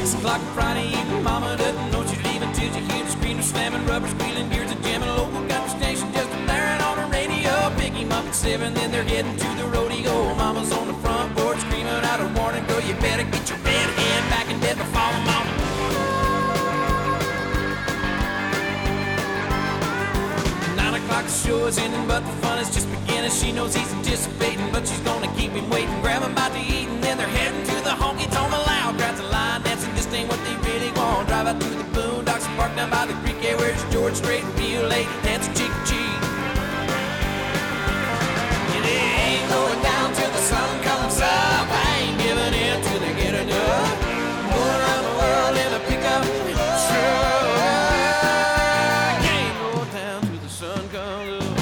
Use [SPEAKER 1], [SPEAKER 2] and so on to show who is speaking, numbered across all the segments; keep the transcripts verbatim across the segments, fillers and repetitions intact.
[SPEAKER 1] Six o'clock on Friday evening, mama doesn't know she's leaving till you hear the screamers slamming, rubber squealing, gears a jamming, local country station just blaring on the radio. Pick him up at seven, then they're heading to the rodeo. Mama's on the front porch screaming out a warning, girl, you better get your red hand back in bed before the morning. Nine o'clock the show is ending, but the fun is just beginning. She knows he's anticipating, but she's gonna keep him waiting. Grab him about to eat, and then they're heading to the honky tonk loud. Crowds a line dancing, just ain't what they really want. Drive out through the boondocks and park down by the creek. Yeah, where's George Strait and real late dancing cheek to cheek. And they ain't going down till the sun comes up. I ain't giving in till they get enough. Going around the world in a pickup truck. Ain't going down till the sun comes up.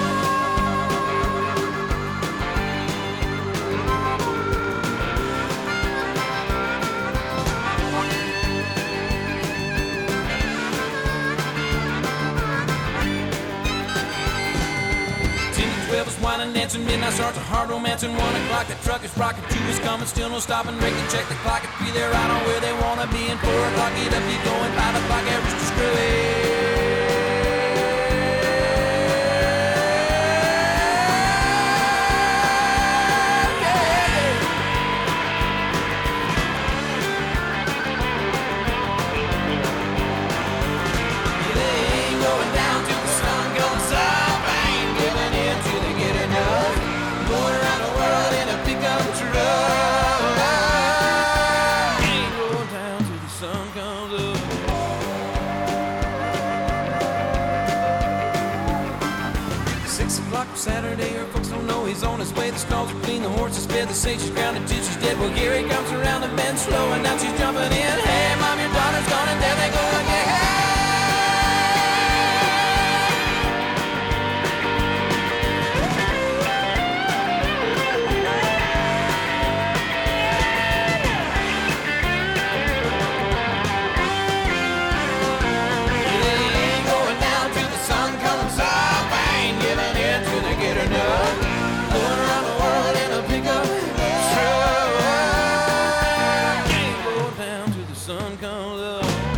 [SPEAKER 1] twelve is wine and dancing, midnight starts a hard romancing. One o'clock the truck is rocking, two is coming, still no stopping. Break and check the clock at three, they're right on where they wanna be. And four o'clock get up, get going, five o'clock average to screw. Saturday, her folks don't know he's on his way. The stalls are clean, the horses fed, the say she's grounded till she's dead. Well, here he comes around the bend slow, and now she's jumping in. Hey, mom, your daughter's gone, and there they go again. Sun comes up.